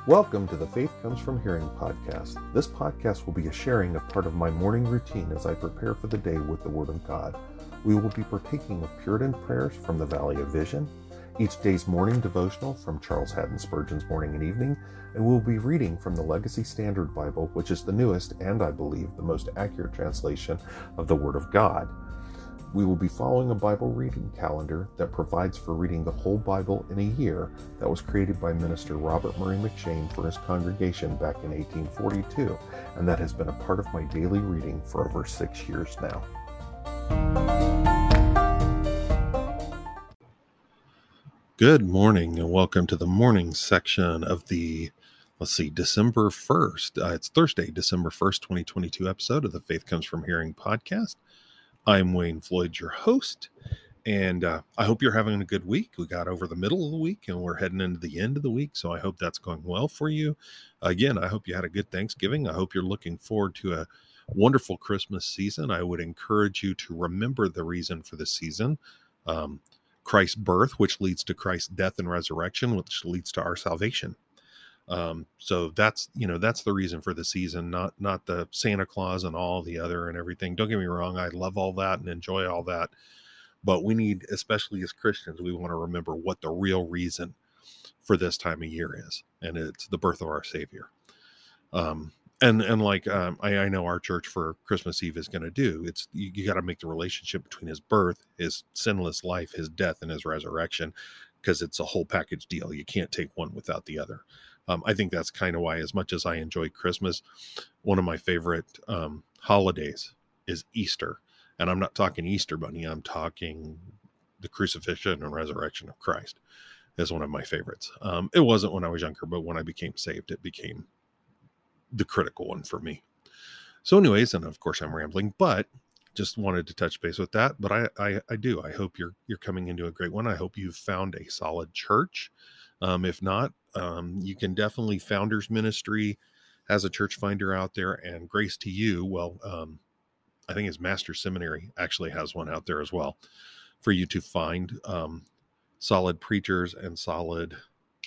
Welcome to the Faith Comes From Hearing podcast. This podcast will be a sharing of part of my morning routine as I prepare for the day with the Word of God. We will be partaking of Puritan prayers from the Valley of Vision, each day's morning devotional from Charles Haddon Spurgeon's Morning and Evening, and we'll be reading from the Legacy Standard Bible, which is the newest and, I believe, the most accurate translation of the Word of God. We will be following a Bible reading calendar that provides for reading the whole Bible in a year that was created by Minister Robert Murray McCheyne for his congregation back in 1842, and that has been a part of my daily reading for over 6 years now. Good morning and welcome to the morning section of the, December 1st. It's Thursday, December 1st, 2022 episode of the Faith Comes From Hearing podcast. I'm Wayne Floyd, your host, and I hope you're having a good week. We got over the middle of the week, and we're heading into the end of the week, so I hope that's going well for you. Again, I hope you had a good Thanksgiving. I hope you're looking forward to a wonderful Christmas season. I would encourage you to remember the reason for the season, Christ's birth, which leads to Christ's death and resurrection, which leads to our salvation. So that's the reason for the season, not the Santa Claus and all the other and everything. Don't get me wrong. I love all that and enjoy all that, but we need, especially as Christians, we want to remember what the real reason for this time of year is. And it's the birth of our Savior. I know our church for Christmas Eve is going to do, it's, you got to make the relationship between his birth, his sinless life, his death, and his resurrection, because it's a whole package deal. You can't take one without the other. I think that's kind of why, as much as I enjoy Christmas, one of my favorite holidays is Easter. And I'm not talking Easter Bunny. I'm talking the crucifixion and resurrection of Christ is one of my favorites. It wasn't when I was younger, but when I became saved, it became the critical one for me. So anyways, and of course I'm rambling, but just wanted to touch base with that. But I hope you're coming into a great one. I hope you've found a solid church. If not, you can definitely, Founders Ministry has a church finder out there, and Grace to You, I think his Master's Seminary actually has one out there as well for you to find solid preachers and solid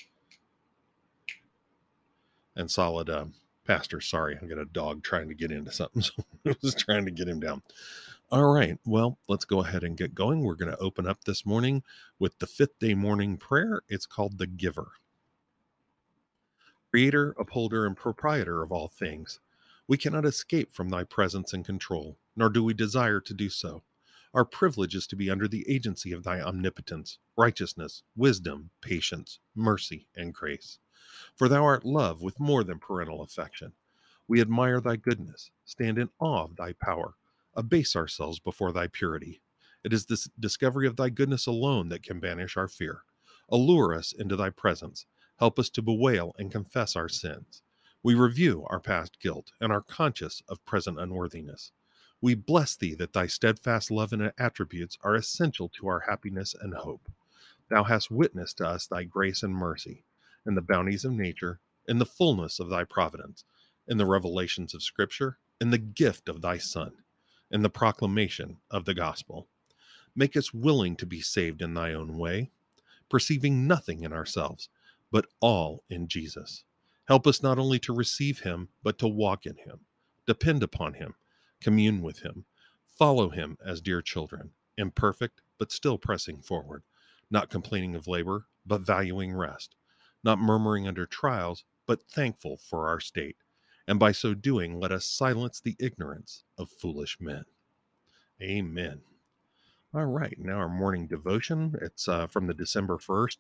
pastors. Sorry, I got a dog trying to get into something, so I was trying to get him down. All right, well, let's go ahead and get going. We're going to open up this morning with the 5th day morning prayer. It's called the Giver. Creator, upholder, and proprietor of all things, we cannot escape from thy presence and control, nor do we desire to do so. Our privilege is to be under the agency of thy omnipotence, righteousness, wisdom, patience, mercy, and grace. For thou art love with more than parental affection. We admire thy goodness, stand in awe of thy power, abase ourselves before thy purity. It is this discovery of thy goodness alone that can banish our fear. Allure us into thy presence. Help us to bewail and confess our sins. We review our past guilt and are conscious of present unworthiness. We bless thee that thy steadfast love and attributes are essential to our happiness and hope. Thou hast witnessed to us thy grace and mercy, in the bounties of nature, in the fullness of thy providence, in the revelations of Scripture, in the gift of thy Son, in the proclamation of the gospel. Make us willing to be saved in thy own way, perceiving nothing in ourselves, but all in Jesus. Help us not only to receive him, but to walk in him, depend upon him, commune with him, follow him as dear children, imperfect, but still pressing forward, not complaining of labor, but valuing rest, not murmuring under trials, but thankful for our state. And by so doing, let us silence the ignorance of foolish men. Amen. All right, now our morning devotion. It's from the December 1st.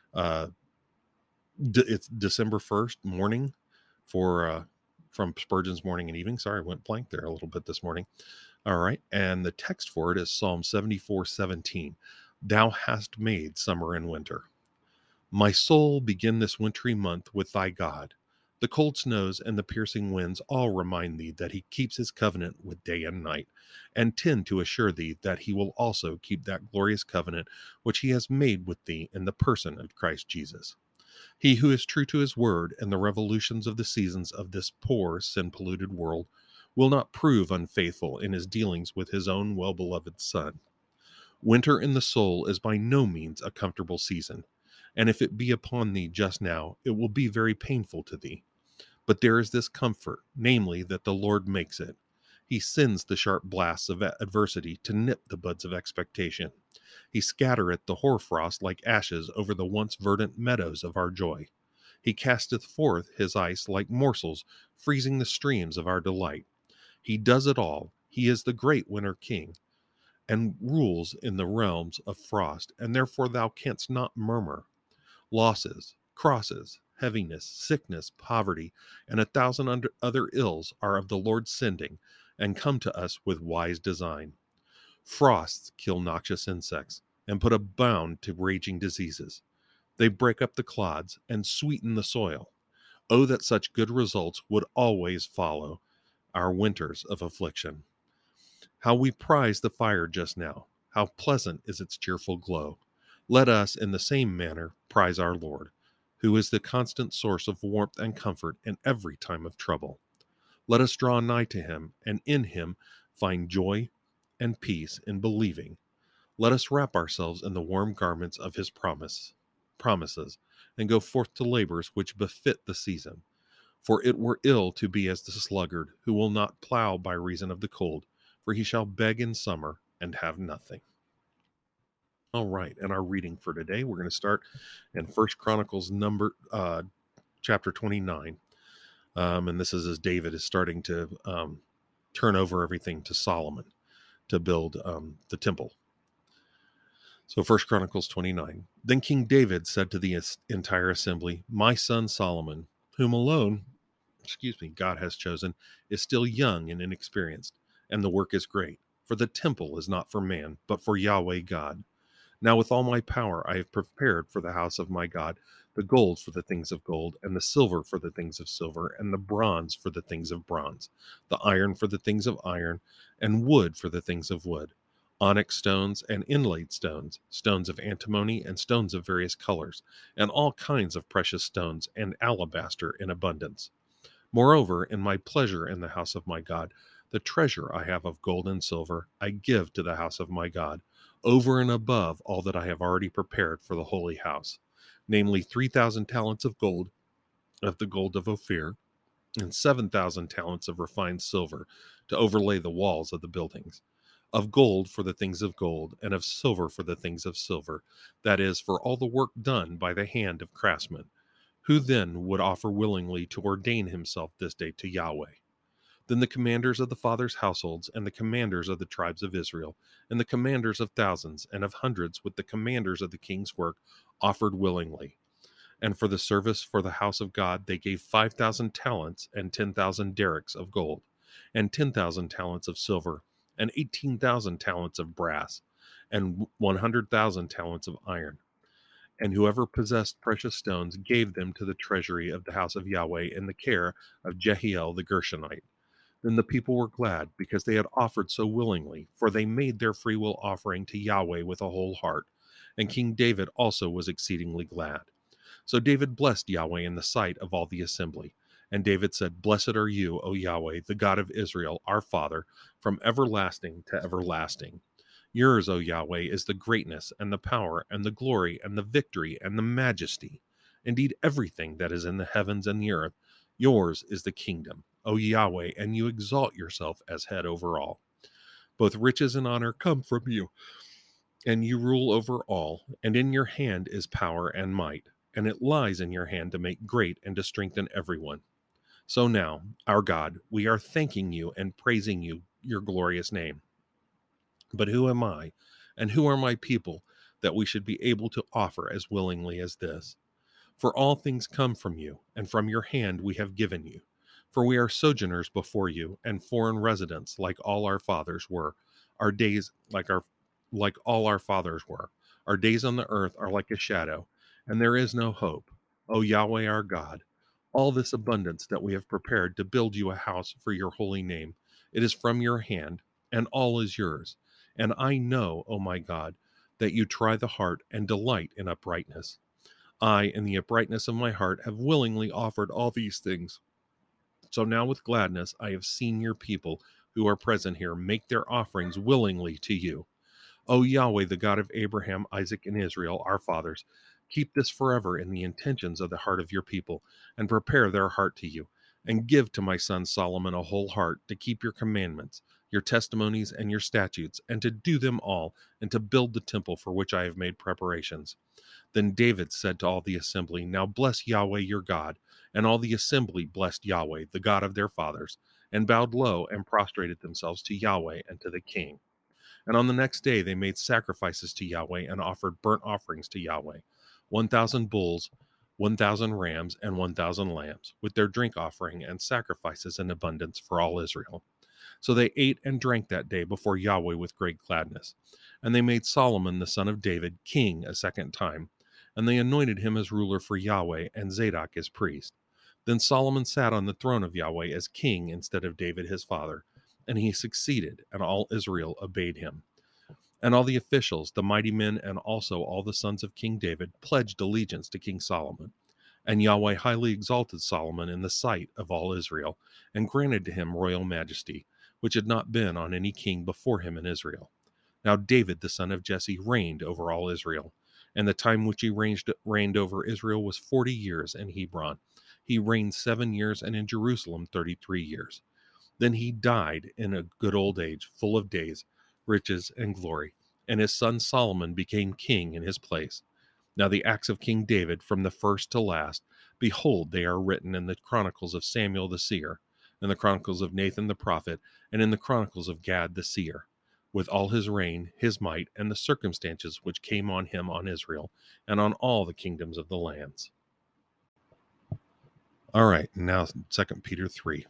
It's December 1st morning from Spurgeon's Morning and Evening. Sorry, I went blank there a little bit this morning. All right, and the text for it is Psalm 74:17. Thou hast made summer and winter. My soul, begin this wintry month with thy God. The cold snows and the piercing winds all remind thee that he keeps his covenant with day and night, and tend to assure thee that he will also keep that glorious covenant which he has made with thee in the person of Christ Jesus. He who is true to his word and the revolutions of the seasons of this poor, sin-polluted world will not prove unfaithful in his dealings with his own well-beloved Son. Winter in the soul is by no means a comfortable season, And if it be upon thee just now, it will be very painful to thee. But there is this comfort, namely, that the Lord makes it. He sends the sharp blasts of adversity to nip the buds of expectation. He scattereth the hoarfrost like ashes over the once verdant meadows of our joy. He casteth forth his ice like morsels, freezing the streams of our delight. He does it all. He is the great winter king, and rules in the realms of frost, and therefore thou canst not murmur. Losses, crosses, heaviness, sickness, poverty, and 1,000 other ills are of the Lord's sending, and come to us with wise design. Frosts kill noxious insects, and put a bound to raging diseases. They break up the clods, and sweeten the soil. Oh, that such good results would always follow our winters of affliction. How we prize the fire just now! How pleasant is its cheerful glow! Let us, in the same manner, prize our Lord, who is the constant source of warmth and comfort in every time of trouble. Let us draw nigh to him, and in him find joy and peace in believing. Let us wrap ourselves in the warm garments of his promises, and go forth to labors which befit the season. For it were ill to be as the sluggard, who will not plow by reason of the cold, for he shall beg in summer and have nothing. All right, and our reading for today, we're going to start in First Chronicles chapter 29. And this is as David is starting to turn over everything to Solomon to build the temple. So First Chronicles 29. Then King David said to the entire assembly, my son Solomon, whom alone, God has chosen, is still young and inexperienced, and the work is great. For the temple is not for man, but for Yahweh God. Now with all my power I have prepared for the house of my God the gold for the things of gold, and the silver for the things of silver, and the bronze for the things of bronze, the iron for the things of iron, and wood for the things of wood, onyx stones and inlaid stones, stones of antimony and stones of various colors, and all kinds of precious stones, and alabaster in abundance. Moreover, in my pleasure in the house of my God, the treasure I have of gold and silver I give to the house of my God, over and above all that I have already prepared for the holy house, namely 3,000 talents of gold, of the gold of Ophir, and 7,000 talents of refined silver, to overlay the walls of the buildings, of gold for the things of gold, and of silver for the things of silver, that is, for all the work done by the hand of craftsmen. Who then would offer willingly to ordain himself this day to Yahweh? Then the commanders of the fathers' households, and the commanders of the tribes of Israel, and the commanders of thousands and of hundreds, with the commanders of the king's work, offered willingly. And for the service for the house of God, they gave 5,000 talents and 10,000 derricks of gold, and 10,000 talents of silver, and 18,000 talents of brass, and 100,000 talents of iron. And whoever possessed precious stones gave them to the treasury of the house of Yahweh in the care of Jehiel the Gershonite. Then the people were glad, because they had offered so willingly, for they made their freewill offering to Yahweh with a whole heart. And King David also was exceedingly glad. So David blessed Yahweh in the sight of all the assembly. And David said, blessed are you, O Yahweh, the God of Israel, our Father, from everlasting to everlasting. Yours, O Yahweh, is the greatness and the power and the glory and the victory and the majesty. Indeed, everything that is in the heavens and the earth, yours is the kingdom, O Yahweh, and you exalt yourself as head over all. Both riches and honor come from you, and you rule over all, and in your hand is power and might, and it lies in your hand to make great and to strengthen everyone. So now, our God, we are thanking you and praising you, your glorious name. But who am I, and who are my people, that we should be able to offer as willingly as this? For all things come from you, and from your hand we have given you. For we are sojourners before you, and foreign residents, like all our fathers were. Our days like all our fathers were. Our days on the earth are like a shadow, and there is no hope. O Yahweh our God, all this abundance that we have prepared to build you a house for your holy name, it is from your hand, and all is yours. And I know, O my God, that you try the heart and delight in uprightness. I, in the uprightness of my heart, have willingly offered all these things. So now with gladness I have seen your people who are present here make their offerings willingly to you. O Yahweh, the God of Abraham, Isaac, and Israel, our fathers, Keep this forever in the intentions of the heart of your people, and prepare their heart to you. And give to my son Solomon a whole heart to keep your commandments, your testimonies, and your statutes, and to do them all, and to build the temple for which I have made preparations. Then David said to all the assembly, Now bless Yahweh your God. And all the assembly blessed Yahweh, the God of their fathers, and bowed low and prostrated themselves to Yahweh and to the king. And on the next day they made sacrifices to Yahweh and offered burnt offerings to Yahweh, 1,000 bulls, 1,000 rams, and 1,000 lambs, with their drink offering and sacrifices in abundance for all Israel. So they ate and drank that day before Yahweh with great gladness. And they made Solomon the son of David king a second time, and they anointed him as ruler for Yahweh, and Zadok as priest. Then Solomon sat on the throne of Yahweh as king instead of David his father, and he succeeded, and all Israel obeyed him. And all the officials, the mighty men, and also all the sons of King David pledged allegiance to King Solomon. And Yahweh highly exalted Solomon in the sight of all Israel, and granted to him royal majesty, which had not been on any king before him in Israel. Now David the son of Jesse reigned over all Israel, and the time which he reigned over Israel was 40 years in Hebron. He reigned 7 years, and in Jerusalem 33 years. Then he died in a good old age, full of days, riches, and glory, and his son Solomon became king in his place. Now the acts of King David, from the first to last, behold, they are written in the chronicles of Samuel the seer, in the chronicles of Nathan the prophet, and in the chronicles of Gad the seer, with all his reign, his might, and the circumstances which came on him on Israel, and on all the kingdoms of the lands. All right, now 2 Peter 3.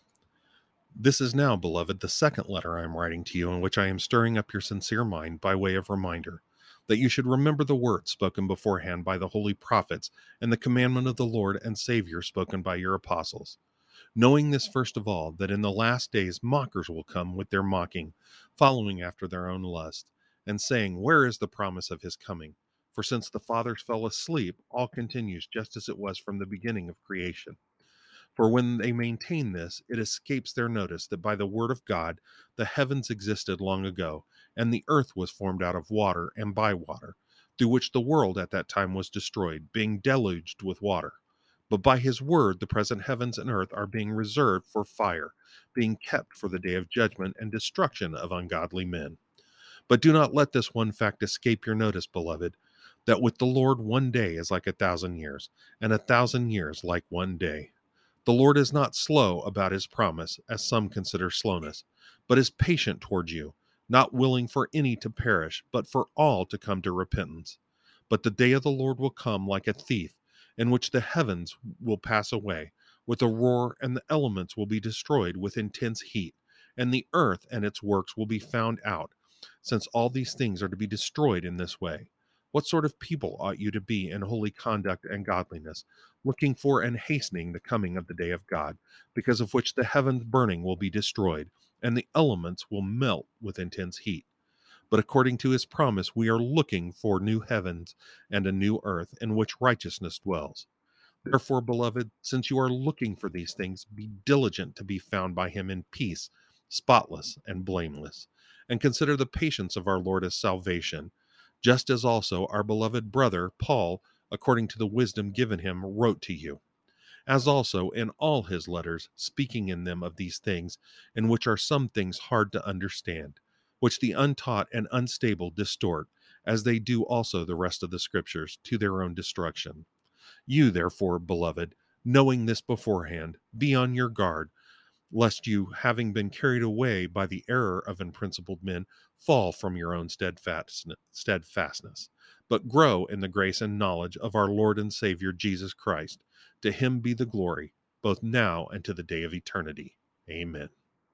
This is now, beloved, the second letter I am writing to you, in which I am stirring up your sincere mind by way of reminder, that you should remember the words spoken beforehand by the holy prophets, and the commandment of the Lord and Savior spoken by your apostles. Knowing this first of all, that in the last days mockers will come with their mocking, following after their own lust, and saying, Where is the promise of his coming? For since the fathers fell asleep, all continues just as it was from the beginning of creation. For when they maintain this, it escapes their notice that by the word of God the heavens existed long ago, and the earth was formed out of water and by water, through which the world at that time was destroyed, being deluged with water. But by his word the present heavens and earth are being reserved for fire, being kept for the day of judgment and destruction of ungodly men. But do not let this one fact escape your notice, beloved, that with the Lord 1 day is like 1,000 years, and 1,000 years like 1 day. The Lord is not slow about his promise, as some consider slowness, but is patient toward you, not willing for any to perish, but for all to come to repentance. But the day of the Lord will come like a thief, in which the heavens will pass away with a roar, and the elements will be destroyed with intense heat, and the earth and its works will be found out, since all these things are to be destroyed in this way. What sort of people ought you to be in holy conduct and godliness, looking for and hastening the coming of the day of God, because of which the heavens burning will be destroyed, and the elements will melt with intense heat? But according to his promise, we are looking for new heavens and a new earth in which righteousness dwells. Therefore, beloved, since you are looking for these things, be diligent to be found by him in peace, spotless and blameless. And consider the patience of our Lord as salvation, just as also our beloved brother Paul, according to the wisdom given him, wrote to you, as also in all his letters, speaking in them of these things, in which are some things hard to understand, which the untaught and unstable distort, as they do also the rest of the Scriptures, to their own destruction. You, therefore, beloved, knowing this beforehand, be on your guard, lest you, having been carried away by the error of unprincipled men, fall from your own steadfastness, but grow in the grace and knowledge of our Lord and Savior Jesus Christ. To him be the glory, both now and to the day of eternity. Amen.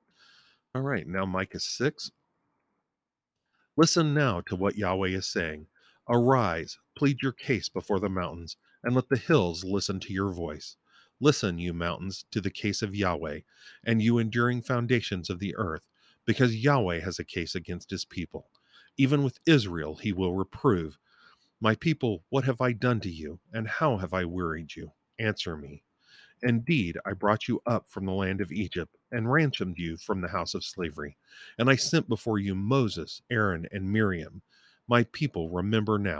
All right, now Micah 6. Listen now to what Yahweh is saying. Arise, plead your case before the mountains, and let the hills listen to your voice. Listen, you mountains, to the case of Yahweh, and you enduring foundations of the earth, because Yahweh has a case against his people. Even with Israel he will reprove. My people, what have I done to you, and how have I wearied you? Answer me. Indeed, I brought you up from the land of Egypt, and ransomed you from the house of slavery. And I sent before you Moses, Aaron, and Miriam. My people, remember now.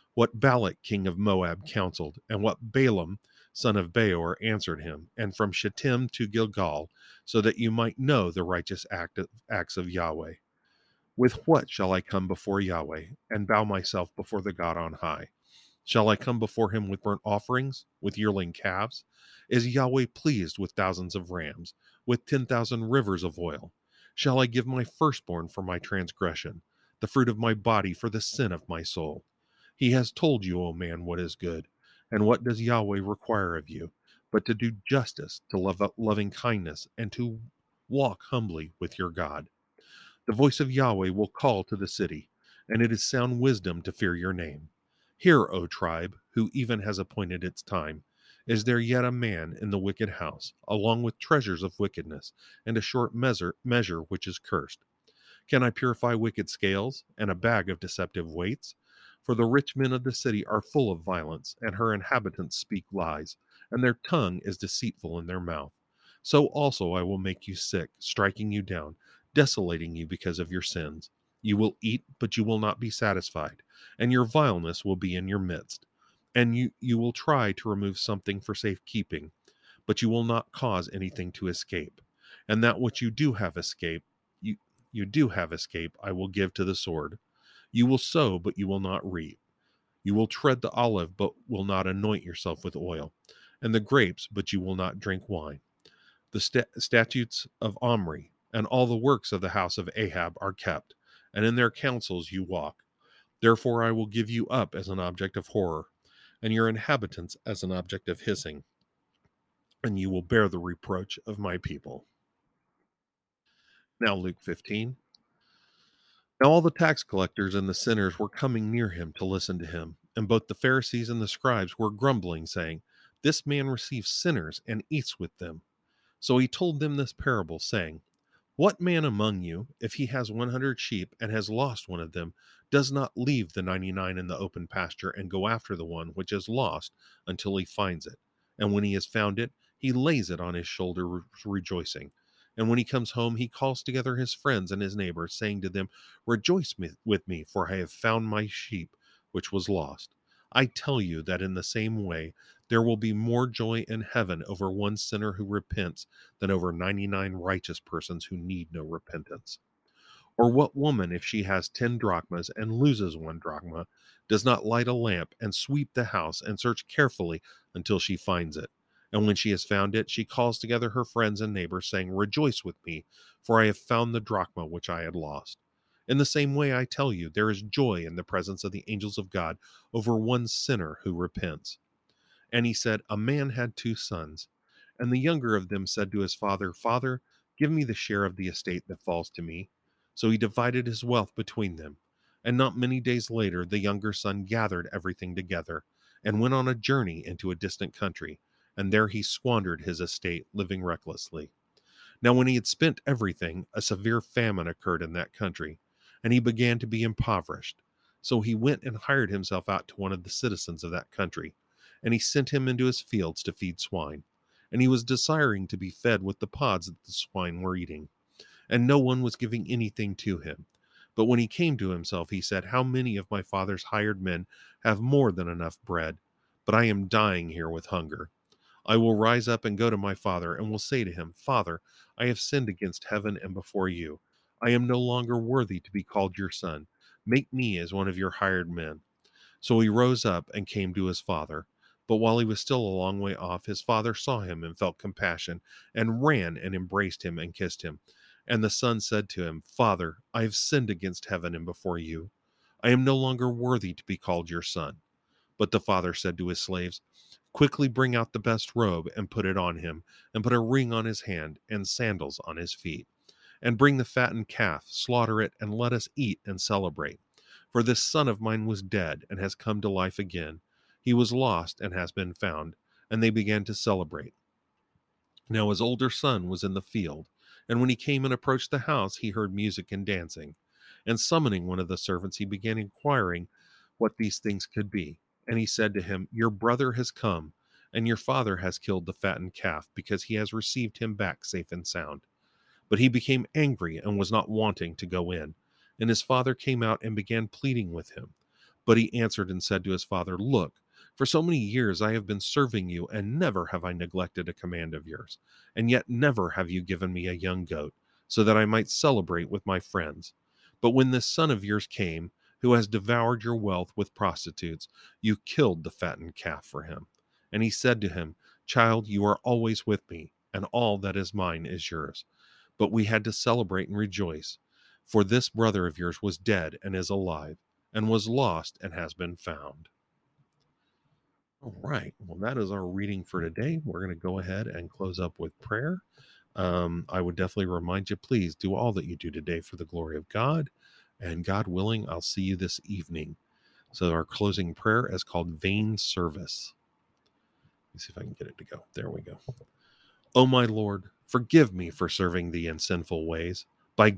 what Balak king of Moab counseled, and what Balaam son of Beor answered him, and from Shittim to Gilgal, so that you might know the righteous acts of Yahweh. With what shall I come before Yahweh, and bow myself before the God on high? Shall I come before him with burnt offerings, with yearling calves? Is Yahweh pleased with thousands of rams, with 10,000 rivers of oil? Shall I give my firstborn for my transgression, the fruit of my body for the sin of my soul? He has told you, O man, what is good. And what does Yahweh require of you? But to do justice, to love loving kindness, and to walk humbly with your God. The voice of Yahweh will call to the city, and it is sound wisdom to fear your name. Hear, O tribe, who even has appointed its time. Is there yet a man in the wicked house, along with treasures of wickedness, and a short measure which is cursed? Can I purify wicked scales, and a bag of deceptive weights? For the rich men of the city are full of violence, and her inhabitants speak lies, and their tongue is deceitful in their mouth. So also I will make you sick, striking you down, desolating you because of your sins. You will eat, but you will not be satisfied, and your vileness will be in your midst. And you will try to remove something for safekeeping, but you will not cause anything to escape. And that which you, you do have escape, I will give to the sword. You will sow, but you will not reap. You will tread the olive, but will not anoint yourself with oil, and the grapes, but you will not drink wine. The statutes of Omri and all the works of the house of Ahab are kept, and in their counsels you walk. Therefore I will give you up as an object of horror, and your inhabitants as an object of hissing, and you will bear the reproach of my people. Now Luke 15. Now all the tax collectors and the sinners were coming near him to listen to him, and both the Pharisees and the scribes were grumbling, saying, This man receives sinners and eats with them. So he told them this parable, saying, What man among you, if he has 100 sheep and has lost one of them, does not leave the 99 in the open pasture and go after the one which is lost until he finds it? And when he has found it, he lays it on his shoulder, rejoicing. And when he comes home, he calls together his friends and his neighbors, saying to them, Rejoice with me, for I have found my sheep which was lost. I tell you that in the same way, there will be more joy in heaven over one sinner who repents than over 99 righteous persons who need no repentance. Or what woman, if she has 10 drachmas and loses one drachma, does not light a lamp and sweep the house and search carefully until she finds it? And when she has found it, she calls together her friends and neighbors, saying, Rejoice with me, for I have found the drachma which I had lost. In the same way, I tell you, there is joy in the presence of the angels of God over one sinner who repents. And he said, A man had 2 sons. And the younger of them said to his father, Father, give me the share of the estate that falls to me. So he divided his wealth between them. And not many days later, the younger son gathered everything together and went on a journey into a distant country. And there he squandered his estate, living recklessly. Now, when he had spent everything, a severe famine occurred in that country, and he began to be impoverished. So he went and hired himself out to one of the citizens of that country, and he sent him into his fields to feed swine. And he was desiring to be fed with the pods that the swine were eating, and no one was giving anything to him. But when he came to himself, he said, How many of my father's hired men have more than enough bread? But I am dying here with hunger. I will rise up and go to my father, and will say to him, Father, I have sinned against heaven and before you. I am no longer worthy to be called your son. Make me as one of your hired men. So he rose up and came to his father. But while he was still a long way off, his father saw him and felt compassion, and ran and embraced him and kissed him. And the son said to him, Father, I have sinned against heaven and before you. I am no longer worthy to be called your son. But the father said to his slaves, Quickly bring out the best robe and put it on him, and put a ring on his hand and sandals on his feet. And bring the fattened calf, slaughter it, and let us eat and celebrate. For this son of mine was dead and has come to life again. He was lost and has been found. And they began to celebrate. Now his older son was in the field, and when he came and approached the house, he heard music and dancing. And summoning one of the servants, he began inquiring what these things could be. And he said to him, Your brother has come, and your father has killed the fattened calf, because he has received him back safe and sound. But he became angry and was not wanting to go in. And his father came out and began pleading with him. But he answered and said to his father, Look, for so many years I have been serving you, and never have I neglected a command of yours. And yet never have you given me a young goat, so that I might celebrate with my friends. But when this son of yours came, who has devoured your wealth with prostitutes, you killed the fattened calf for him. And he said to him, Child, you are always with me, and all that is mine is yours. But we had to celebrate and rejoice, for this brother of yours was dead and is alive, and was lost and has been found. All right. Well, that is our reading for today. We're going to go ahead and close up with prayer. I would definitely remind you, please do all that you do today for the glory of God. And God willing, I'll see you this evening. So our closing prayer is called Vain Service. Let me see if I can get it to go. There we go. O my Lord, forgive me for serving thee in sinful ways, by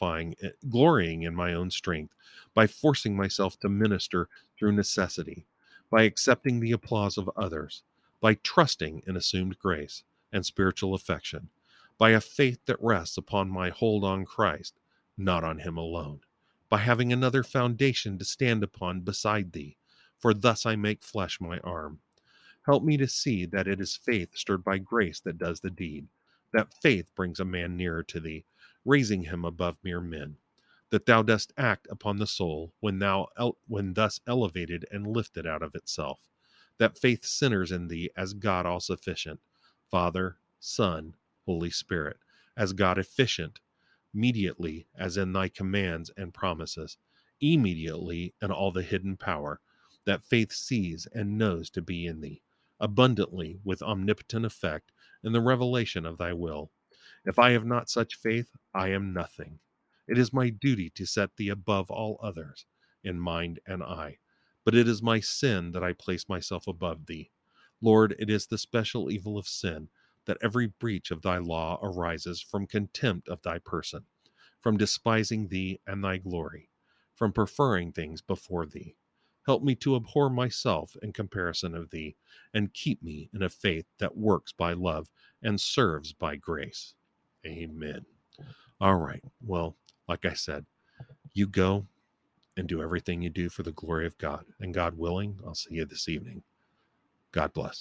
glorying in my own strength, by forcing myself to minister through necessity, by accepting the applause of others, by trusting in assumed grace and spiritual affection, by a faith that rests upon my hold on Christ, not on him alone, by having another foundation to stand upon beside thee, for thus I make flesh my arm. Help me to see that it is faith stirred by grace that does the deed, that faith brings a man nearer to thee, raising him above mere men, that thou dost act upon the soul when thus elevated and lifted out of itself, that faith centers in thee as God all sufficient, Father, Son, Holy Spirit, as God efficient, mediately as in thy commands and promises, immediately in all the hidden power, that faith sees and knows to be in thee, abundantly with omnipotent effect in the revelation of thy will. If I have not such faith, I am nothing. It is my duty to set thee above all others in mind and eye, but it is my sin that I place myself above thee. Lord, it is the special evil of sin that every breach of thy law arises from contempt of thy person, from despising thee and thy glory, from preferring things before thee. Help me to abhor myself in comparison of thee, and keep me in a faith that works by love and serves by grace. Amen. All right. Well, like I said, you go and do everything you do for the glory of God. And God willing, I'll see you this evening. God bless.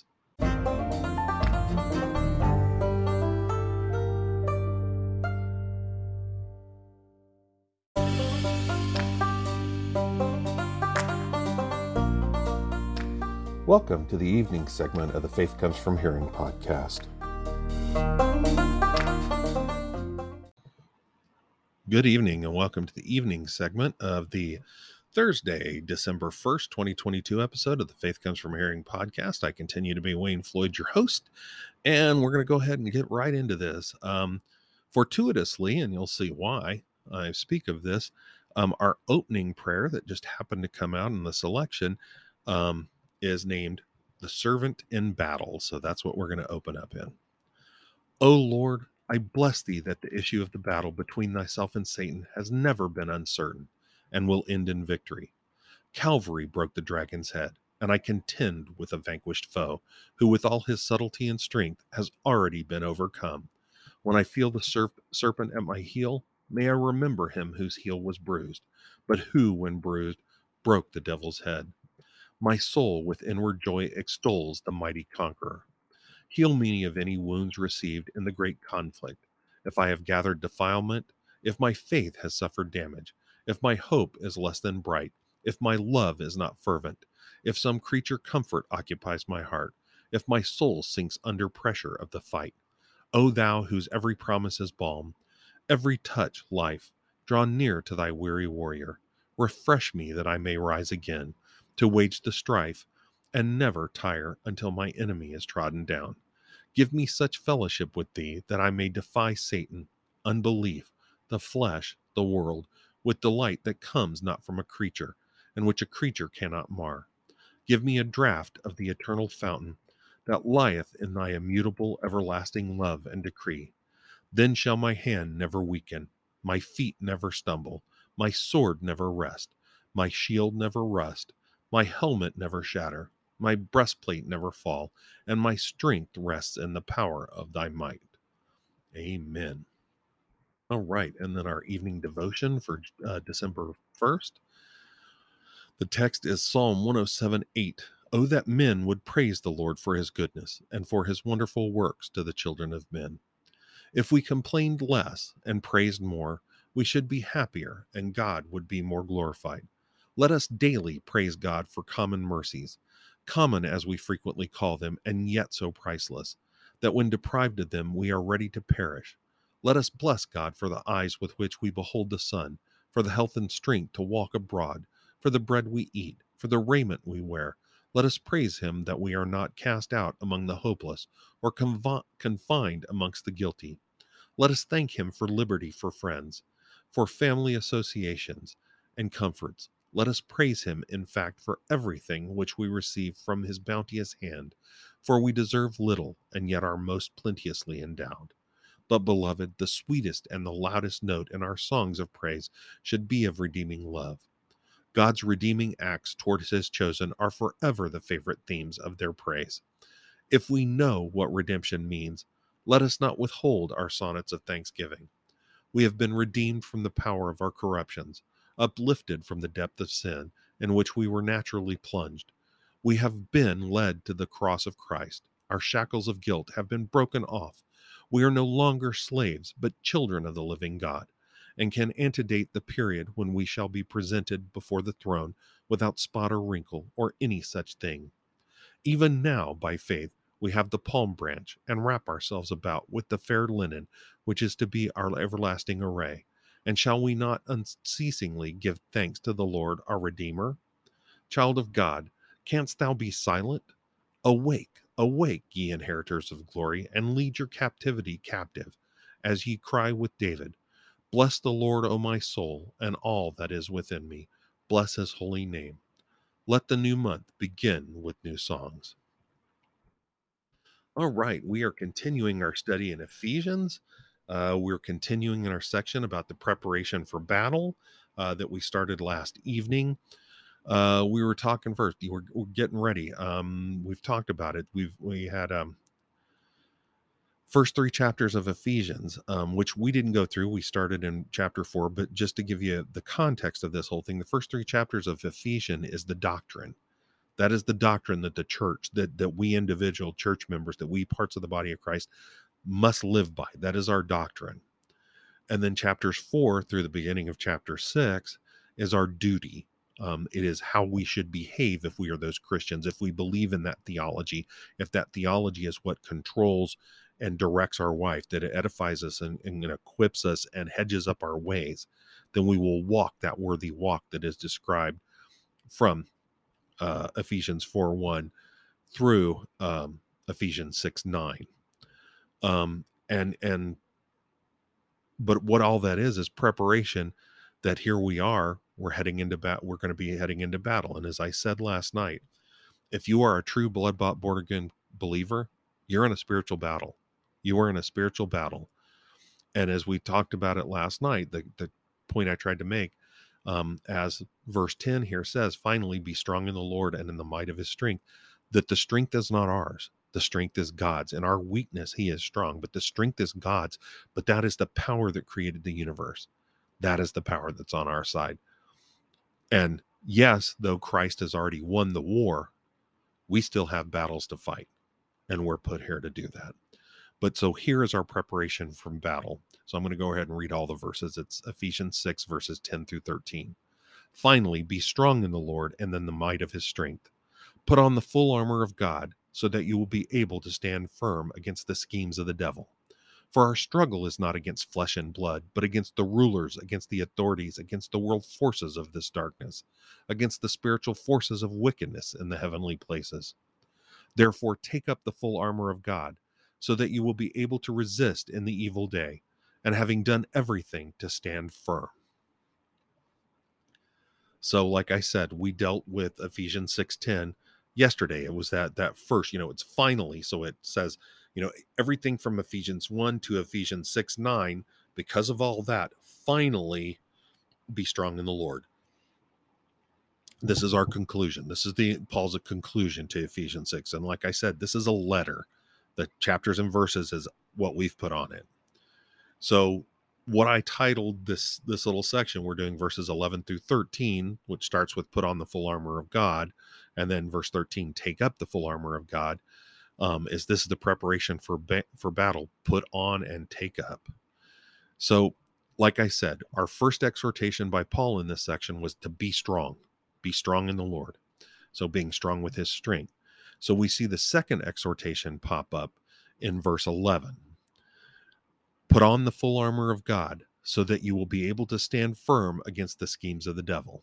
Welcome to the evening segment of the Faith Comes From Hearing podcast. Good evening and welcome to the evening segment of the Thursday, December 1st, 2022 episode of the Faith Comes From Hearing podcast. I continue to be Wayne Floyd, your host, and we're going to go ahead and get right into this. Fortuitously, and you'll see why I speak of this, our opening prayer that just happened to come out in the selection is named The Servant in Battle. So that's what we're going to open up in. O Lord, I bless thee that the issue of the battle between thyself and Satan has never been uncertain and will end in victory. Calvary broke the dragon's head, and I contend with a vanquished foe, who with all his subtlety and strength has already been overcome. When I feel the serpent at my heel, may I remember him whose heel was bruised, but who, when bruised, broke the devil's head. My soul with inward joy extols the mighty conqueror. Heal me of any wounds received in the great conflict. If I have gathered defilement, if my faith has suffered damage, if my hope is less than bright, if my love is not fervent, if some creature comfort occupies my heart, if my soul sinks under pressure of the fight, O thou whose every promise is balm, every touch life, draw near to thy weary warrior. Refresh me that I may rise again, to wage the strife, and never tire until my enemy is trodden down. Give me such fellowship with thee that I may defy Satan, unbelief, the flesh, the world, with delight that comes not from a creature, and which a creature cannot mar. Give me a draught of the eternal fountain that lieth in thy immutable everlasting love and decree. Then shall my hand never weaken, my feet never stumble, my sword never rest, my shield never rust, my helmet never shatter, my breastplate never fall, and my strength rests in the power of thy might. Amen. All right, and then our evening devotion for December 1st. The text is Psalm 107:8. Oh, that men would praise the Lord for his goodness and for his wonderful works to the children of men. If we complained less and praised more, we should be happier and God would be more glorified. Let us daily praise God for common mercies, common as we frequently call them, and yet so priceless, that when deprived of them, we are ready to perish. Let us bless God for the eyes with which we behold the sun, for the health and strength to walk abroad, for the bread we eat, for the raiment we wear. Let us praise him that we are not cast out among the hopeless or confined amongst the guilty. Let us thank him for liberty for friends, for family associations and comforts. Let us praise him, in fact, for everything which we receive from his bounteous hand, for we deserve little and yet are most plenteously endowed. But, beloved, the sweetest and the loudest note in our songs of praise should be of redeeming love. God's redeeming acts towards his chosen are forever the favorite themes of their praise. If we know what redemption means, let us not withhold our sonnets of thanksgiving. We have been redeemed from the power of our corruptions, uplifted from the depth of sin in which we were naturally plunged. We have been led to the cross of Christ. Our shackles of guilt have been broken off. We are no longer slaves, but children of the living God, and can antedate the period when we shall be presented before the throne without spot or wrinkle or any such thing. Even now, by faith, we have the palm branch and wrap ourselves about with the fair linen, which is to be our everlasting array. And shall we not unceasingly give thanks to the Lord our Redeemer? Child of God, canst thou be silent? Awake, awake, ye inheritors of glory, and lead your captivity captive, as ye cry with David. Bless the Lord, O my soul, and all that is within me. Bless his holy name. Let the new month begin with new songs. All right, we are continuing our study in Ephesians. We're continuing in our section about the preparation for battle that we started last evening. We were talking first. We're getting ready. We've talked about it. We had first three chapters of Ephesians, which we didn't go through. We started in chapter 4, but just to give you the context of this whole thing, the first three chapters of Ephesians is the doctrine. That is the doctrine that the church, that we individual church members, that we parts of the body of Christ must live by. That is our doctrine. And then chapters 4 through the beginning of chapter 6 is our duty. It is how we should behave if we are those Christians, if we believe in that theology, if that theology is what controls and directs our life, that it edifies us and equips us and hedges up our ways, then we will walk that worthy walk that is described from Ephesians 4:1 through Ephesians 6:9. And but what all that is preparation, that here we are, we're heading into we're going to be heading into battle. And as I said last night, if you are a true blood-bought, born-again believer, you're in a spiritual battle. You are in a spiritual battle. And as we talked about it last night, the point I tried to make, as verse 10 here says, finally be strong in the Lord and in the might of his strength, that the strength is not ours. The strength is God's. In our weakness, he is strong, but the strength is God's. But that is the power that created the universe. That is the power that's on our side. And yes, though Christ has already won the war, we still have battles to fight. And we're put here to do that. But so here is our preparation from battle. So I'm going to go ahead and read all the verses. It's Ephesians 6, verses 10 through 13. Finally, be strong in the Lord and in the might of his strength. Put on the full armor of God so that you will be able to stand firm against the schemes of the devil. For our struggle is not against flesh and blood, but against the rulers, against the authorities, against the world forces of this darkness, against the spiritual forces of wickedness in the heavenly places. Therefore, take up the full armor of God, so that you will be able to resist in the evil day, and having done everything, to stand firm. So, like I said, we dealt with Ephesians 6:10 yesterday. It was that first, it's finally. So it says, everything from Ephesians 1 to Ephesians 6:9, because of all that, finally be strong in the Lord. This is our conclusion. This is Paul's conclusion to Ephesians 6. And like I said, this is a letter. The chapters and verses is what we've put on it. So what I titled this little section, we're doing verses 11 through 13, which starts with put on the full armor of God, and then verse 13, take up the full armor of God, is this is the preparation for battle, put on and take up. So, like I said, our first exhortation by Paul in this section was to be strong in the Lord. So being strong with his strength. So we see the second exhortation pop up in verse 11. Put on the full armor of God so that you will be able to stand firm against the schemes of the devil.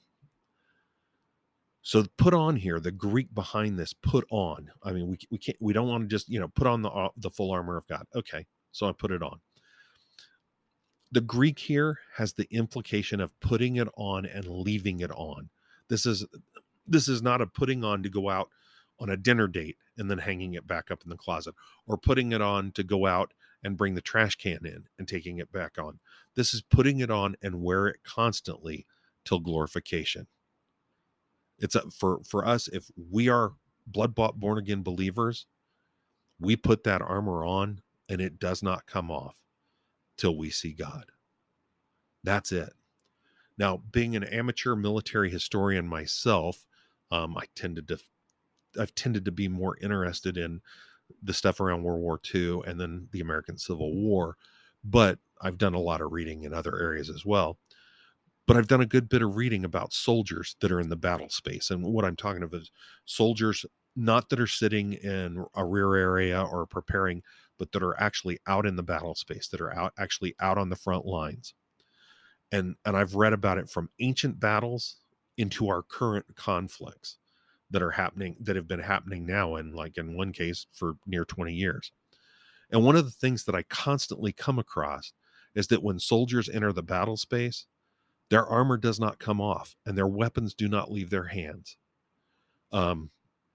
So put on here, the Greek behind this, put on. I mean, we don't want to just, put on the full armor of God. Okay, so I put it on. The Greek here has the implication of putting it on and leaving it on. This is not a putting on to go out on a dinner date and then hanging it back up in the closet, or putting it on to go out and bring the trash can in and taking it back on. This is putting it on and wear it constantly till glorification. It's for us, if we are blood-bought, born-again believers, we put that armor on and it does not come off till we see God. That's it. Now, being an amateur military historian myself, I've tended to be more interested in the stuff around World War II and then the American Civil War, but I've done a lot of reading in other areas as well. But I've done a good bit of reading about soldiers that are in the battle space. And what I'm talking about is soldiers not that are sitting in a rear area or preparing, but that are actually out in the battle space, that are actually out on the front lines. And I've read about it from ancient battles into our current conflicts that have been happening now, and like in one case for near 20 years. And one of the things that I constantly come across is that when soldiers enter the battle space, their armor does not come off and their weapons do not leave their hands. To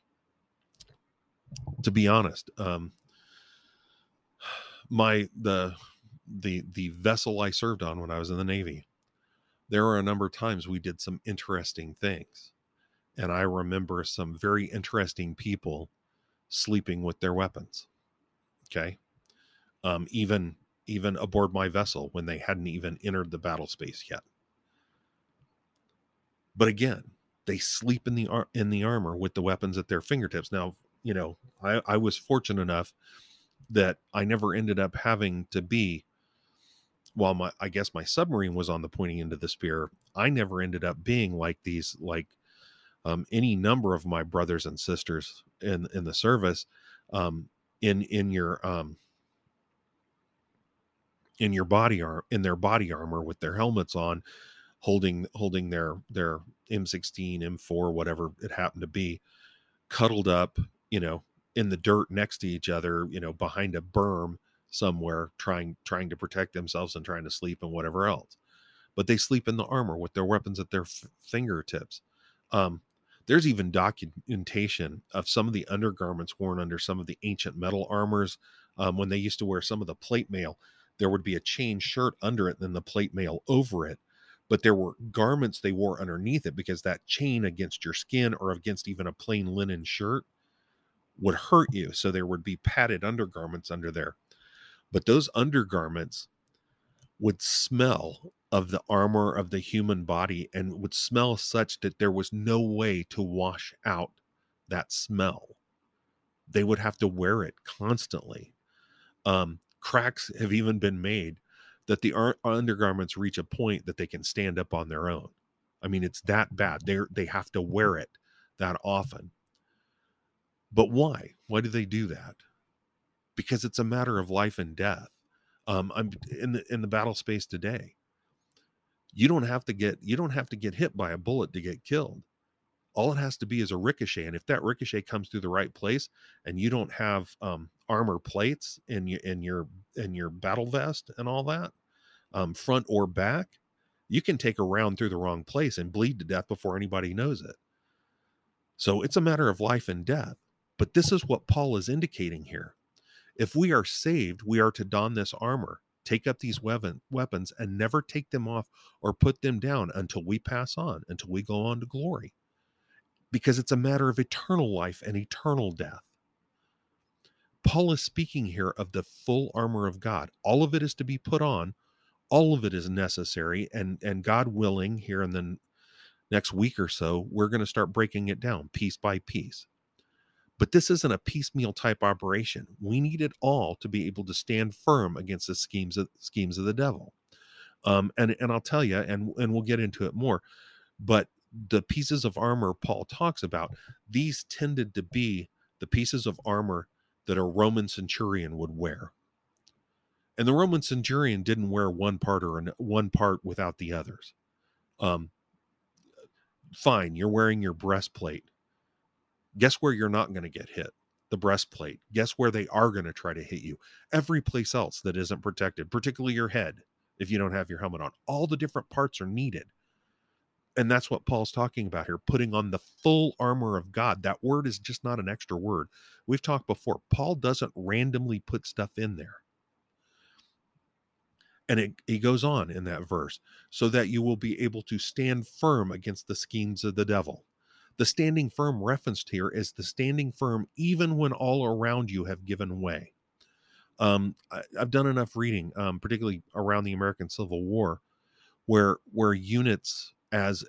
be honest, the vessel I served on when I was in the Navy, there were a number of times we did some interesting things. And I remember some very interesting people sleeping with their weapons. Okay. Even aboard my vessel when they hadn't even entered the battle space yet. But again, they sleep in the armor with the weapons at their fingertips. Now, I was fortunate enough that I never ended up having to be, while I guess my submarine was on the pointing end of the spear, I never ended up being like any number of my brothers and sisters in the service, in their body armor with their helmets on, holding their M16, M4, whatever it happened to be, cuddled up, in the dirt next to each other, behind a berm somewhere, trying to protect themselves and trying to sleep and whatever else. But they sleep in the armor with their weapons at their fingertips. There's even documentation of some of the undergarments worn under some of the ancient metal armors. When they used to wear some of the plate mail, there would be a chain shirt under it and then the plate mail over it. But there were garments they wore underneath it because that chain against your skin or against even a plain linen shirt would hurt you. So there would be padded undergarments under there. But those undergarments would smell of the armor of the human body and would smell such that there was no way to wash out that smell. They would have to wear it constantly. Cracks have even been made that the undergarments reach a point that they can stand up on their own. I mean, it's that bad. They have to wear it that often. But why? Why do they do that? Because it's a matter of life and death. I'm in the battle space today. You don't have to get hit by a bullet to get killed. All it has to be is a ricochet, and if that ricochet comes through the right place, and you don't have armor plates in your battle vest and all that, front or back, you can take a round through the wrong place and bleed to death before anybody knows it. So it's a matter of life and death. But this is what Paul is indicating here. If we are saved, we are to don this armor, take up these weapons, and never take them off or put them down until we pass on, until we go on to glory. Because it's a matter of eternal life and eternal death. Paul is speaking here of the full armor of God. All of it is to be put on, All of it is necessary, and God willing, here in the next week or so, we're going to start breaking it down piece by piece. But this isn't a piecemeal type operation. We need it all to be able to stand firm against the schemes of the devil. And I'll tell you, and we'll get into it more, but the pieces of armor Paul talks about, these tended to be the pieces of armor that a Roman centurion would wear. And the Roman centurion didn't wear one part without the others. Fine, you're wearing your breastplate. Guess where you're not going to get hit? The breastplate. Guess where they are going to try to hit you? Every place else that isn't protected, particularly your head, if you don't have your helmet on. All the different parts are needed. And that's what Paul's talking about here, putting on the full armor of God. That word is just not an extra word. We've talked before. Paul doesn't randomly put stuff in there. And he goes on in that verse, so that you will be able to stand firm against the schemes of the devil. The standing firm referenced here is the standing firm even when all around you have given way. I've done enough reading, particularly around the American Civil War, where units as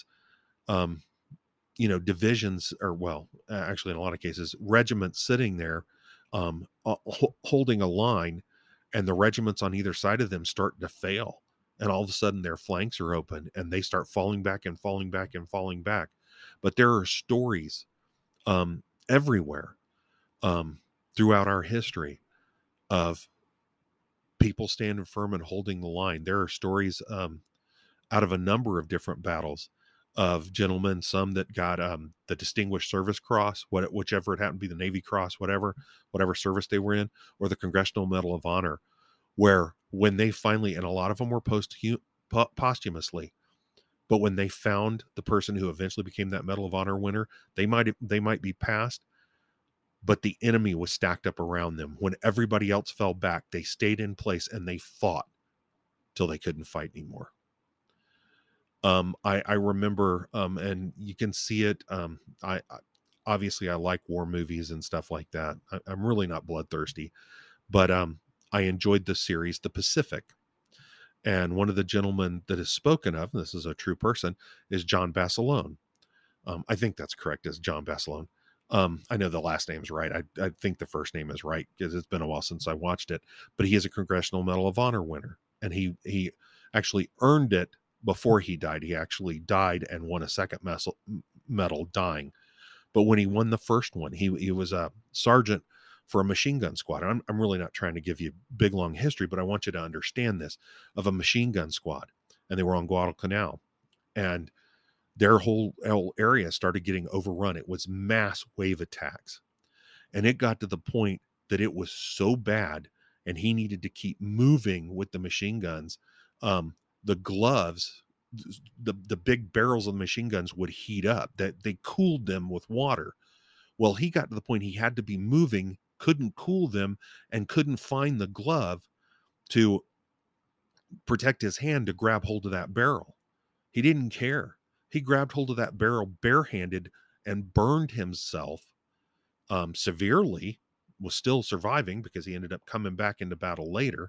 divisions, or actually in a lot of cases, regiments sitting there holding a line, and the regiments on either side of them start to fail. And all of a sudden their flanks are open and they start falling back and falling back and falling back. But there are stories everywhere throughout our history of people standing firm and holding the line. There are stories out of a number of different battles of gentlemen, some that got the Distinguished Service Cross, whichever it happened to be, the Navy Cross, whatever service they were in, or the Congressional Medal of Honor, where when they finally, and a lot of them were posthumously, but when they found the person who eventually became that Medal of Honor winner, they might be passed, but the enemy was stacked up around them. When everybody else fell back, they stayed in place and they fought till they couldn't fight anymore. I remember, and you can see it. I obviously I like war movies and stuff like that. I'm really not bloodthirsty, but I enjoyed the series, The Pacific. And one of the gentlemen that is spoken of, and this is a true person, is John Basilone. I think that's correct, as John Basilone. I know the last name's right. I think the first name is right because it's been a while since I watched it. But he is a Congressional Medal of Honor winner, and he actually earned it before he died. He actually died and won a second medal dying. But when he won the first one, he was a sergeant for a machine gun squad. And I'm really not trying to give you big, long history, but I want you to understand this, of a machine gun squad. And they were on Guadalcanal. And their whole area started getting overrun. It was mass wave attacks. And it got to the point that it was so bad, and he needed to keep moving with the machine guns. The gloves, the big barrels of the machine guns would heat up, that they cooled them with water. Well, he got to the point he had to be moving, couldn't cool them, and couldn't find the glove to protect his hand to grab hold of that barrel. He didn't care. He grabbed hold of that barrel barehanded and burned himself severely, was still surviving because he ended up coming back into battle later.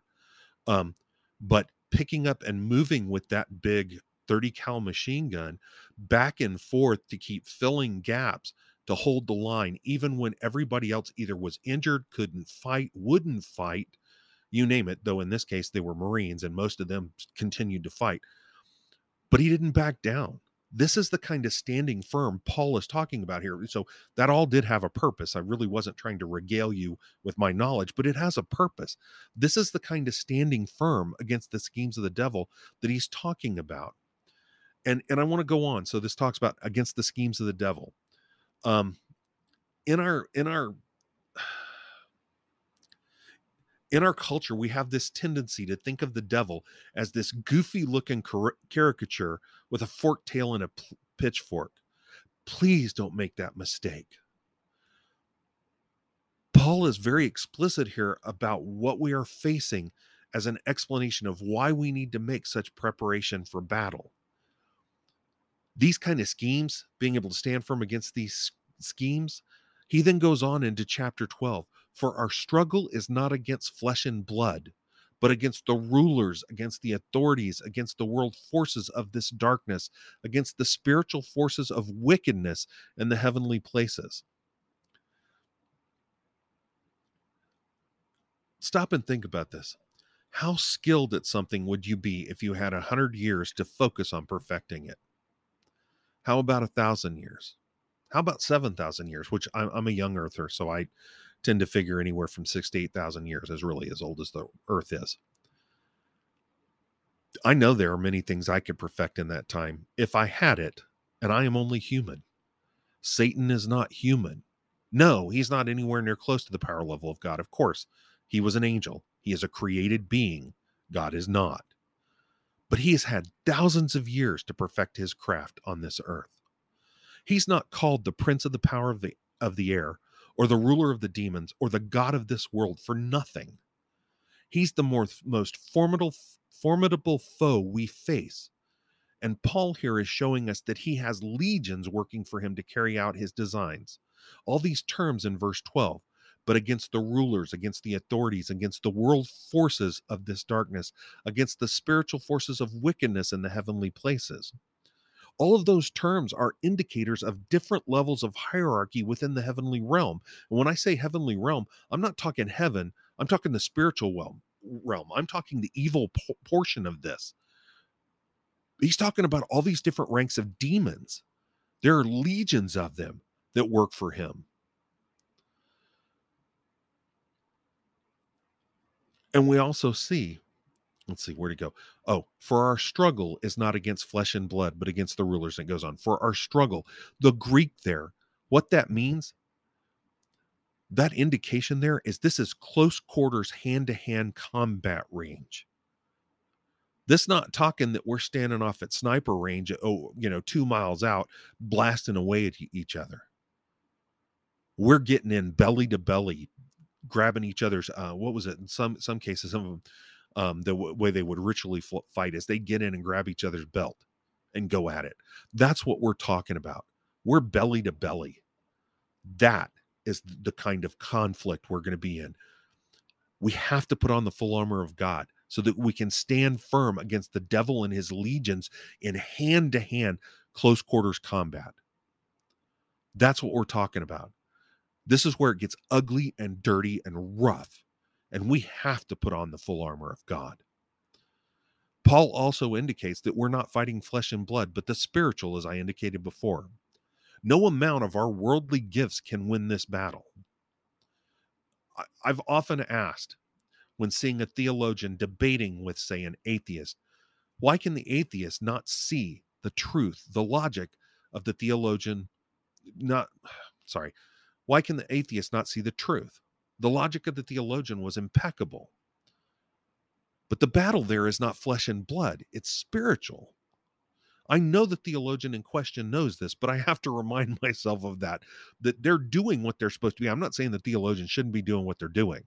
But picking up and moving with that big 30 cal machine gun back and forth to keep filling gaps to hold the line, even when everybody else either was injured, couldn't fight, wouldn't fight, you name it. Though in this case, they were Marines and most of them continued to fight. But he didn't back down. This is the kind of standing firm Paul is talking about here. So that all did have a purpose. I really wasn't trying to regale you with my knowledge, but it has a purpose. This is the kind of standing firm against the schemes of the devil that he's talking about. And I want to go on. So this talks about against the schemes of the devil. In our culture, we have this tendency to think of the devil as this goofy looking caricature with a forked tail and a pitchfork. Please don't make that mistake. Paul is very explicit here about what we are facing as an explanation of why we need to make such preparation for battle. These kind of schemes, being able to stand firm against these schemes, he then goes on into chapter 12. For our struggle is not against flesh and blood, but against the rulers, against the authorities, against the world forces of this darkness, against the spiritual forces of wickedness in the heavenly places. Stop and think about this. How skilled at something would you be if you had 100 years to focus on perfecting it? How about 1,000 years? How about 7,000 years? Which I'm a young earther, so I tend to figure anywhere from 6 to 8,000 years is really as old as the earth is. I know there are many things I could perfect in that time if I had it, and I am only human. Satan is not human. No, he's not anywhere near close to the power level of God. Of course, he was an angel. He is a created being. God is not. But he has had thousands of years to perfect his craft on this earth. He's not called the prince of the power of the air, or the ruler of the demons, or the god of this world for nothing. He's the most formidable foe we face. And Paul here is showing us that he has legions working for him to carry out his designs. All these terms in verse 12, but against the rulers, against the authorities, against the world forces of this darkness, against the spiritual forces of wickedness in the heavenly places. All of those terms are indicators of different levels of hierarchy within the heavenly realm. And when I say heavenly realm, I'm not talking heaven, I'm talking the spiritual realm. I'm talking the evil portion of this. He's talking about all these different ranks of demons. There are legions of them that work for him. And we also see, let's see, where'd it go? Oh, for our struggle is not against flesh and blood, but against the rulers. And it goes on. For our struggle, the Greek there, what that means, that indication there is this is close quarters, hand-to-hand combat range. This not talking that we're standing off at sniper range, 2 miles out, blasting away at each other. We're getting in belly to belly, grabbing each other's, what was it? In some cases, some of them, the way they would ritually fight is they get in and grab each other's belt and go at it. That's what we're talking about. We're belly to belly. That is the kind of conflict we're going to be in. We have to put on the full armor of God so that we can stand firm against the devil and his legions in hand-to-hand close quarters combat. That's what we're talking about. This is where it gets ugly and dirty and rough, and we have to put on the full armor of God. Paul also indicates that we're not fighting flesh and blood, but the spiritual, as I indicated before. No amount of our worldly gifts can win this battle. I've often asked, when seeing a theologian debating with, say, an atheist, why can the atheist not see the truth, the logic of the theologian? Why can the atheist not see the truth? The logic of the theologian was impeccable. But the battle there is not flesh and blood, it's spiritual. I know the theologian in question knows this, but I have to remind myself of that they're doing what they're supposed to be. I'm not saying the theologian shouldn't be doing what they're doing.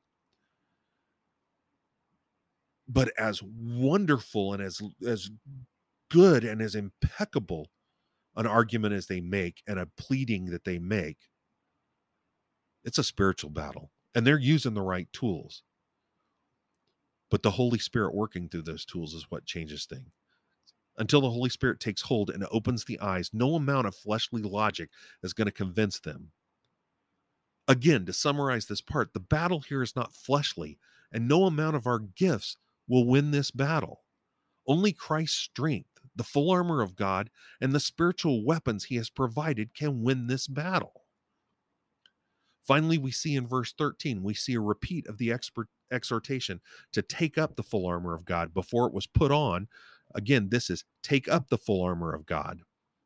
But as wonderful and as good and as impeccable an argument as they make and a pleading that they make, it's a spiritual battle. And they're using the right tools. But the Holy Spirit working through those tools is what changes things. Until the Holy Spirit takes hold and opens the eyes, no amount of fleshly logic is going to convince them. Again, to summarize this part, the battle here is not fleshly, and no amount of our gifts will win this battle. Only Christ's strength, the full armor of God, and the spiritual weapons he has provided can win this battle. Finally, we see in verse 13, we see a repeat of the exhortation to take up the full armor of God before it was put on. Again, this is take up the full armor of God.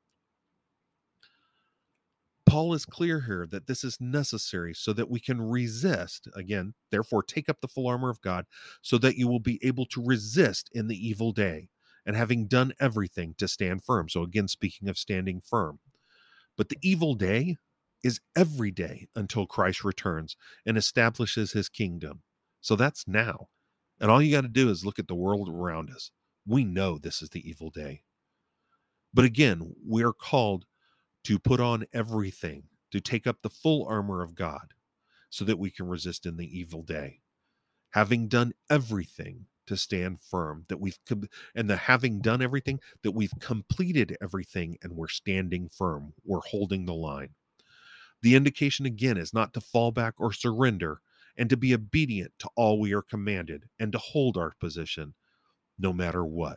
Paul is clear here that this is necessary so that we can resist. Again, therefore, take up the full armor of God so that you will be able to resist in the evil day, and having done everything to stand firm. So again, speaking of standing firm. But the evil day is every day until Christ returns and establishes his kingdom. So that's now. And all you got to do is look at the world around us. We know this is the evil day. But again, we are called to put on everything, to take up the full armor of God so that we can resist in the evil day. Having done everything to stand firm, that and the having done everything, that we've completed everything and we're standing firm. We're holding the line. The indication again is not to fall back or surrender, and to be obedient to all we are commanded, and to hold our position no matter what.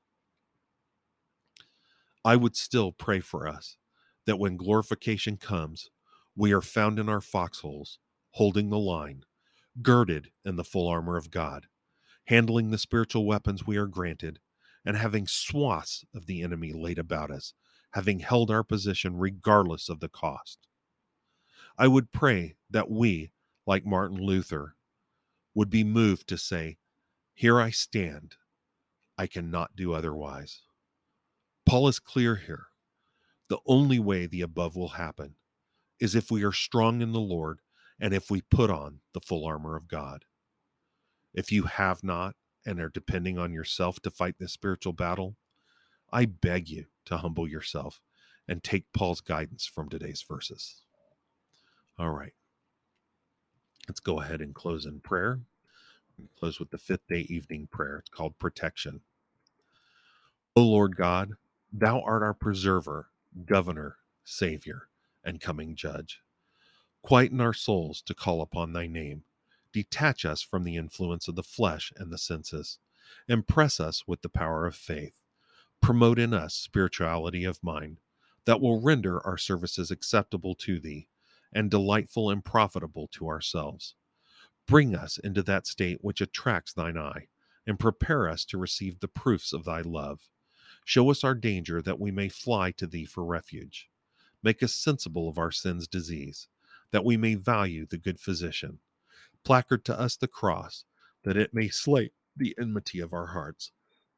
I would still pray for us that when glorification comes, we are found in our foxholes, holding the line, girded in the full armor of God, handling the spiritual weapons we are granted, and having swaths of the enemy laid about us, having held our position regardless of the cost. I would pray that we, like Martin Luther, would be moved to say, "Here I stand. I cannot do otherwise." Paul is clear here. The only way the above will happen is if we are strong in the Lord and if we put on the full armor of God. If you have not and are depending on yourself to fight this spiritual battle, I beg you to humble yourself and take Paul's guidance from today's verses. All right. Let's go ahead and close in prayer. Close with the fifth day evening prayer. It's called protection. O Lord God, thou art our preserver, governor, savior, and coming judge. Quieten our souls to call upon thy name. Detach us from the influence of the flesh and the senses. Impress us with the power of faith. Promote in us spirituality of mind that will render our services acceptable to thee and delightful and profitable to ourselves. Bring us into that state which attracts thine eye, and prepare us to receive the proofs of thy love. Show us our danger that we may fly to thee for refuge. Make us sensible of our sin's disease, that we may value the good physician. Placard to us the cross, that it may slay the enmity of our hearts.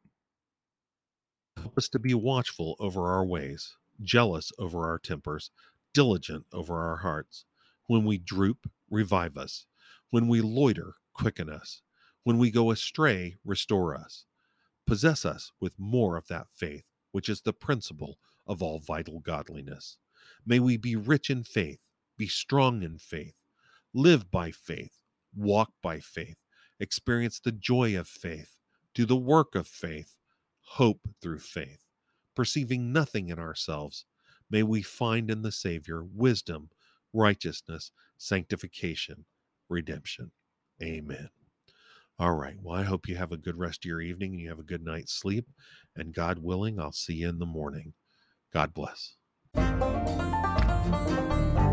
Help us to be watchful over our ways, jealous over our tempers, diligent over our hearts. When we droop, revive us. When we loiter, quicken us. When we go astray, restore us. Possess us with more of that faith, which is the principle of all vital godliness. May we be rich in faith, be strong in faith, live by faith, walk by faith, experience the joy of faith, do the work of faith, hope through faith. Perceiving nothing in ourselves, may we find in the Savior wisdom, righteousness, sanctification, redemption. Amen. All right. Well, I hope you have a good rest of your evening and you have a good night's sleep. And God willing, I'll see you in the morning. God bless.